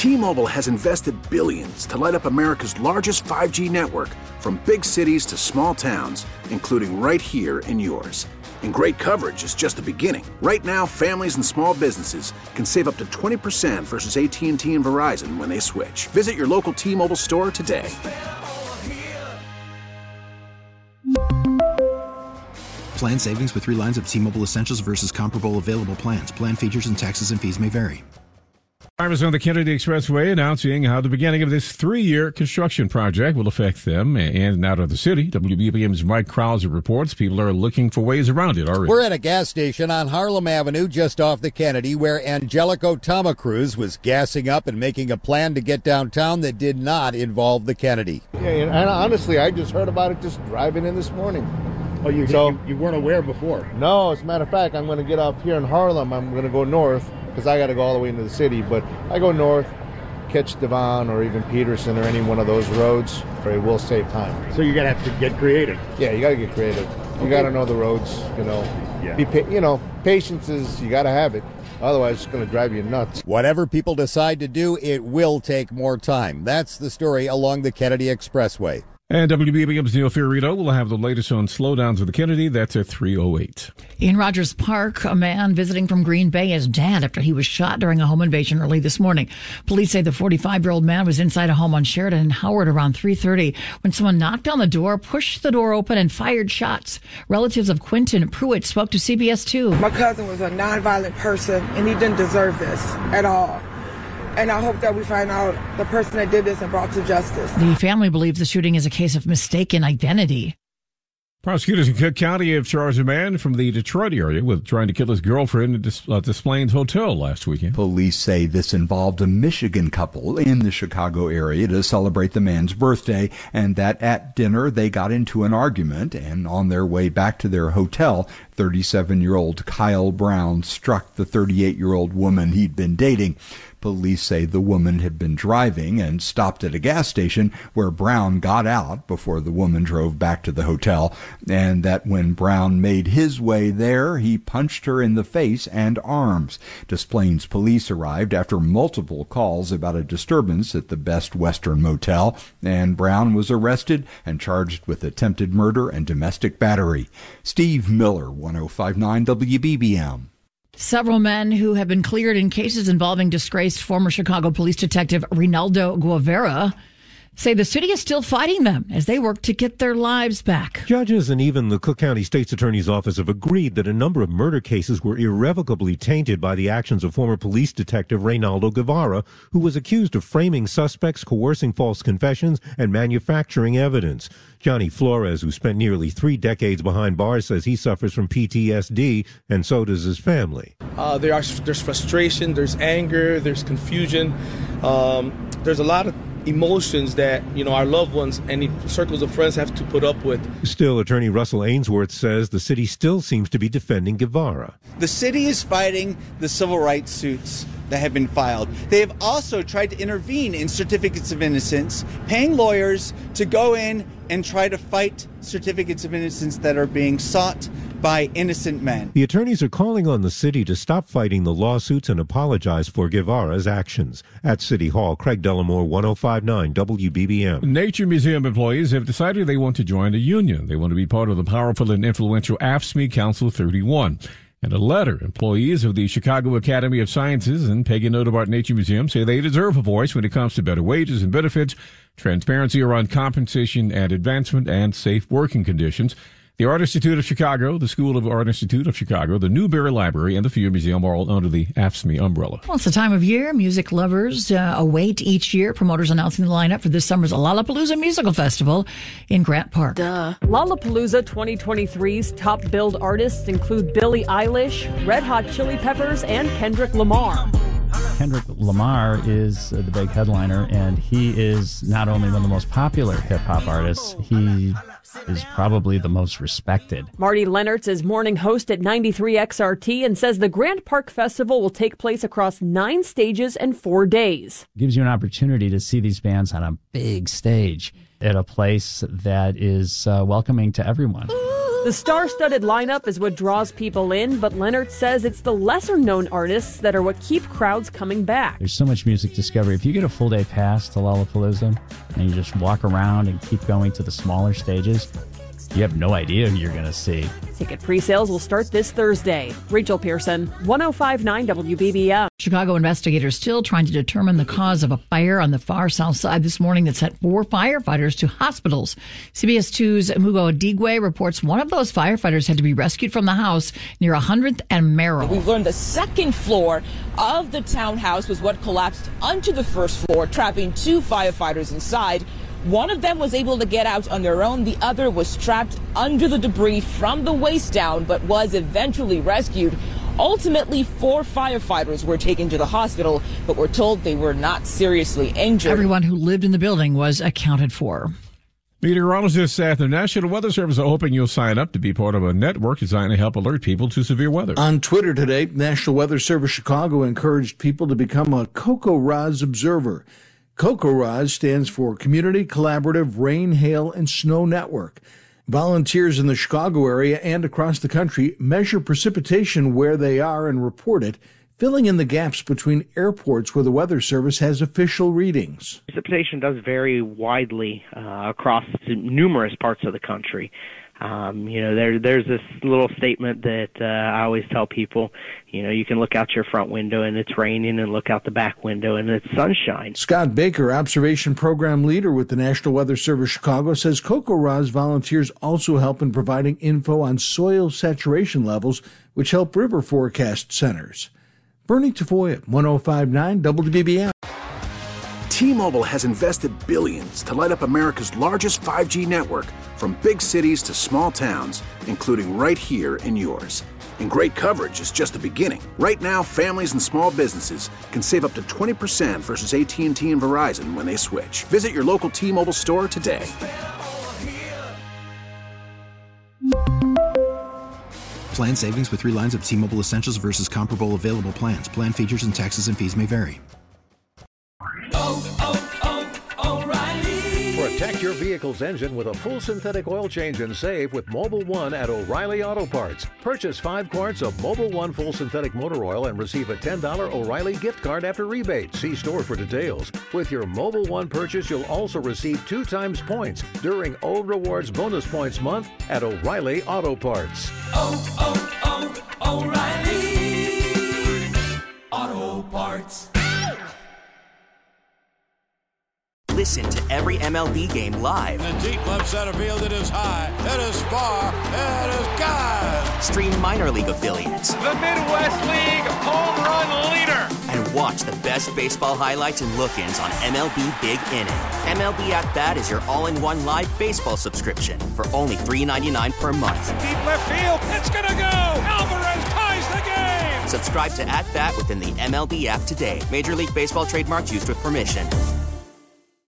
T-Mobile has invested billions to light up America's largest 5G network, from big cities to small towns, including right here in yours. And great coverage is just the beginning. Right now, families and small businesses can save up to 20% versus AT&T and Verizon when they switch. Visit your local T-Mobile store today. Plan savings with 3 lines of T-Mobile Essentials versus comparable available plans. Plan features and taxes and fees may vary. Drivers on the Kennedy Expressway announcing how the beginning of this 3-year construction project will affect them and out of the city. WBBM's Mike Krause reports people are looking for ways around it already. We're at a gas station on Harlem Avenue just off the Kennedy where Angelico Tamacruz was gassing up and making a plan to get downtown that did not involve the Kennedy. Yeah, and honestly, I just heard about it just driving in this morning. Oh, you weren't aware before? No, as a matter of fact, I'm going to get off here in Harlem. I'm going to go north because I got to go all the way into the city. But I go north, catch Devon or even Peterson or any one of those roads, or it will save time. So you're going to have to get creative. Yeah, you got to get creative. You got to know the roads, you know. Yeah. Patience is, you got to have it. Otherwise, it's going to drive you nuts. Whatever people decide to do, it will take more time. That's the story along the Kennedy Expressway. And WBBM's Neil Fiorito will have the latest on slowdowns of the Kennedy. That's at 3:08. In Rogers Park, a man visiting from Green Bay is dead after he was shot during a home invasion early this morning. Police say the 45-year-old man was inside a home on Sheridan and Howard around 3:30 when someone knocked on the door, pushed the door open, and fired shots. Relatives of Quentin Pruitt spoke to CBS 2. My cousin was a nonviolent person, and he didn't deserve this at all. And I hope that we find out the person that did this and brought to justice. The family believes the shooting is a case of mistaken identity. Prosecutors in Cook County have charged a man from the Detroit area with trying to kill his girlfriend at Des Plaines Hotel last weekend. Police say this involved a Michigan couple in the Chicago area to celebrate the man's birthday, and that at dinner they got into an argument, and on their way back to their hotel, 37-year-old Kyle Brown struck the 38-year-old woman he'd been dating. Police say the woman had been driving and stopped at a gas station where Brown got out before the woman drove back to the hotel, and that when Brown made his way there, he punched her in the face and arms. Des Plaines police arrived after multiple calls about a disturbance at the Best Western Motel, and Brown was arrested and charged with attempted murder and domestic battery. Steve Miller, 105.9 WBBM. Several men who have been cleared in cases involving disgraced former Chicago police detective Reynaldo Guevara say the city is still fighting them as they work to get their lives back. Judges and even the Cook County State's Attorney's Office have agreed that a number of murder cases were irrevocably tainted by the actions of former police detective Reynaldo Guevara, who was accused of framing suspects, coercing false confessions, and manufacturing evidence. Johnny Flores, who spent nearly 3 decades behind bars, says he suffers from PTSD, and so does his family. There's frustration, there's anger, there's confusion. There's a lot of emotions that, our loved ones and the circles of friends have to put up with. Still, attorney Russell Ainsworth says the city still seems to be defending Guevara. The city is fighting the civil rights suits that have been filed. They have also tried to intervene in certificates of innocence, paying lawyers to go in and try to fight certificates of innocence that are being sought by innocent men. The attorneys are calling on the city to stop fighting the lawsuits and apologize for Guevara's actions. At City Hall, Craig Dellamore, 105.9 WBBM. Nature Museum employees have decided they want to join a union. They want to be part of the powerful and influential AFSCME Council 31. And a letter, employees of the Chicago Academy of Sciences and Peggy Notabart Nature Museum say they deserve a voice when it comes to better wages and benefits, transparency around compensation and advancement, and safe working conditions. The Art Institute of Chicago, the School of Art Institute of Chicago, the Newberry Library, and the Fear Museum are all under the AFSCME umbrella. Well, it's the time of year music lovers await each year. Promoters announcing the lineup for this summer's Lollapalooza Musical Festival in Grant Park. Lollapalooza 2023's top billed artists include Billie Eilish, Red Hot Chili Peppers, and Kendrick Lamar. Kendrick Lamar is the big headliner, and he is not only one of the most popular hip-hop artists, he is probably the most respected. Marty Lennertz is morning host at 93XRT and says the Grant Park Festival will take place across 9 stages and 4 days. It gives you an opportunity to see these bands on a big stage at a place that is welcoming to everyone. Ooh, The star-studded lineup is what draws people in, but Leonard says it's the lesser-known artists that are what keep crowds coming back. There's so much music discovery. If you get a full day pass to Lollapalooza and you just walk around and keep going to the smaller stages, you have no idea who you're going to see. Ticket pre-sales will start this Thursday. Rachel Pearson, 105.9 WBBM. Chicago investigators still trying to determine the cause of a fire on the far south side this morning that sent 4 firefighters to hospitals. CBS 2's Mugo Adigwe reports one of those firefighters had to be rescued from the house near 100th and Merrill. We've learned the second floor of the townhouse was what collapsed onto the first floor, trapping 2 firefighters inside. One of them was able to get out on their own. The other was trapped under the debris from the waist down, but was eventually rescued. Ultimately, 4 firefighters were taken to the hospital, but were told they were not seriously injured. Everyone who lived in the building was accounted for. Meteorologists at the National Weather Service are hoping you'll sign up to be part of a network designed to help alert people to severe weather. On Twitter today, National Weather Service Chicago encouraged people to become a CoCoRaHS observer. CoCoRaHS stands for Community Collaborative Rain, Hail, and Snow Network. Volunteers in the Chicago area and across the country measure precipitation where they are and report it, filling in the gaps between airports where the Weather Service has official readings. Precipitation does vary widely across numerous parts of the country. There's this little statement that I always tell people, you can look out your front window and it's raining and look out the back window and it's sunshine. Scott Baker, Observation Program Leader with the National Weather Service Chicago, says CoCoRaHS volunteers also help in providing info on soil saturation levels, which help river forecast centers. Bernie Tafoya, 105.9 WBBM. T-Mobile has invested billions to light up America's largest 5G network, from big cities to small towns, including right here in yours. And great coverage is just the beginning. Right now, families and small businesses can save up to 20% versus AT&T and Verizon when they switch. Visit your local T-Mobile store today. Plan savings with 3 lines of T-Mobile Essentials versus comparable available plans. Plan features and taxes and fees may vary. Protect your vehicle's engine with a full synthetic oil change and save with Mobil 1 at O'Reilly Auto Parts. Purchase 5 quarts of Mobil 1 full synthetic motor oil and receive a $10 O'Reilly gift card after rebate. See store for details. With your Mobil 1 purchase, you'll also receive 2 times points during O Rewards Bonus Points Month at O'Reilly Auto Parts. O'Reilly Auto Parts. Listen to every MLB game live. In the deep left center field, it is high, it is far, it is gone. Stream minor league affiliates. The Midwest League home run leader. And watch the best baseball highlights and look-ins on MLB Big Inning. MLB At Bat is your all-in-one live baseball subscription for only $3.99 per month. Deep left field, it's gonna go. Alvarez ties the game. Subscribe to At Bat within the MLB app today. Major League Baseball trademarks used with permission.